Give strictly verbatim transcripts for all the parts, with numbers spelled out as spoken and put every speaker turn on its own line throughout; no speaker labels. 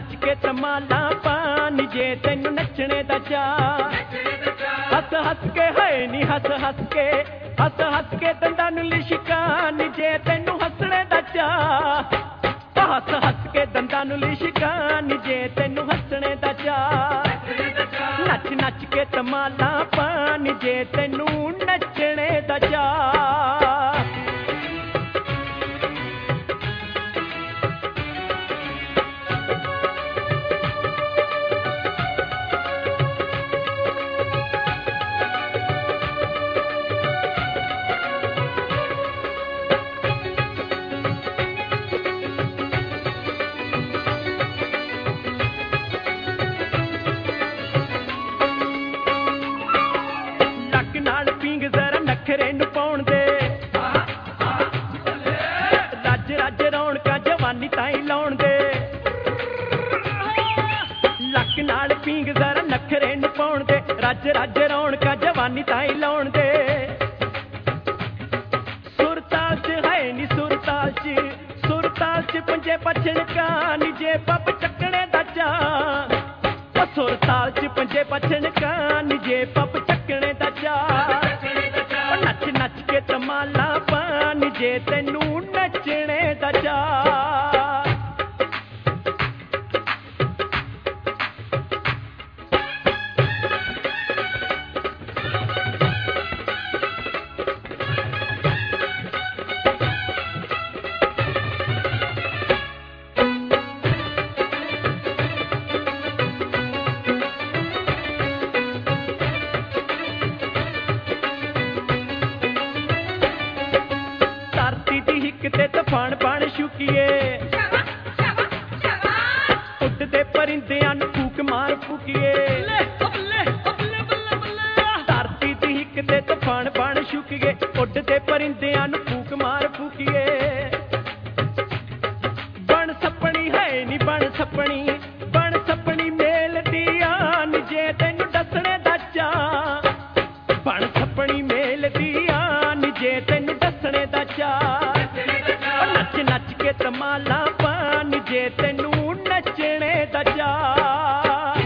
नच के धमाला पानी जे तेनू नचने दा चाऽ हस हस के है नी हस हस के हस हस के दंदां नू लिशकानी जे तेनू हसने दा चाऽ हस हस के दंदां नू लिशकानी जे तेनू हसने दा चाऽ नच नच के धमाला पानी जे तेनू नचने दा चाऽ नखरे नू पाउण दे रज रज रौणकां जवानी ताईं लाउण दे लक नाल पींग जरा नखरे नू पाउण दे रज रज रौणकां जवानी ताईं लाउण दे सुरताल च है नी सुरताल च सुरताल च पंजे पछण कानी जे पप चकणे दा चाऽ सुरताल च पंजे पछण कानी जे पप चकणे दा चाऽ नच नच के धमाला पानी जे तेनू नचने दा चाऽ ते तफान पान शुकिए उड़दे परिंदियां नू फूक मार फूकिए धरती दी हिक ते तफान पान शुकिए उड़दे परिंदियां नू फूक मार फूकिए बन सपनी है नी बन सपनी बन सपनी मेल दी आन जे तेनू दसणे दा चाऽ बन सपनी मेल दी आन जे तेनू दसणे दा चाऽ नच नच के धमाला पानी जे तेनू नचने दा चाऽ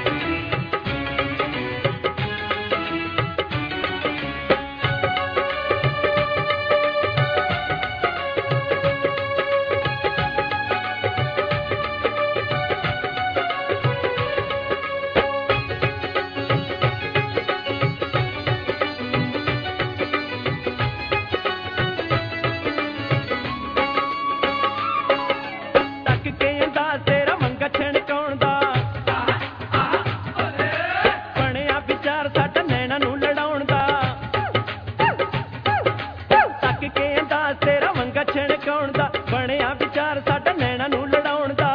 ਬਣਿਆ ਵਿਚਾਰ ਸਾਡਾ ਨੈਣਾ ਨੂੰ ਲੜਾਉਣ ਦਾ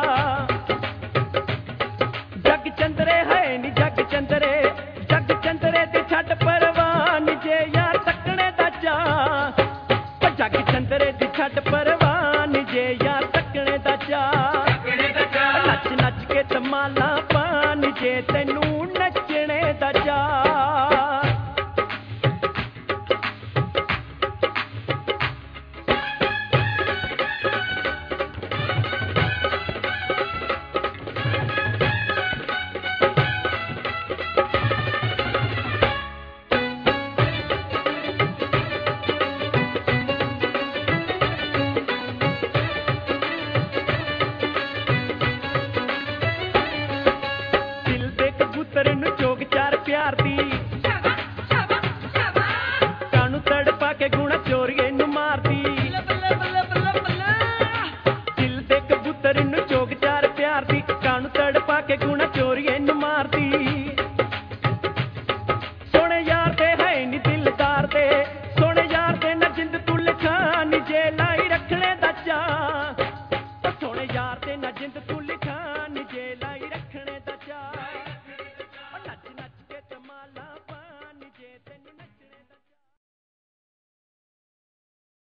ਜੱਗ ਚੰਦਰੇ ਹੈ ਨੀ ਜੱਗ ਚੰਦਰੇ ਜੱਗ ਚੰਦਰੇ ਤੇ ਛੱਡ ਪਰਵਾਨ ਜੇ ਯਾਰ ਤੱਕਣੇ ਦਾ ਚਾਅ ਜੱਗ ਚੰਦਰੇ ਤੇ ਛੱਡ ਪਰਵਾਨ ਜੇ ਯਾਰ ਤੱਕਣੇ ਦਾ ਚਾਅ ਨੱਚ ਨੱਚ ਕੇ ਧਮਾਲਾ ਪਾਨ ਜੇ ਤੈਨੂੰ ਨੱਚਣੇ ਦਾ ਚਾਅ प्यार दी कानू तड़पा के गुणा चोरिए नू मार दी दिल दे कबूतर नू चोग चार प्यार दी कानू तड़पा के गुणा चोरिए नू मार दी सोने यार दे है नी दिलदार दे सोने यार दे ना जिंद तू लिखानी जे लाई रखने दा चाऽ सोने यार दे ना जिंद तू लिखानी जे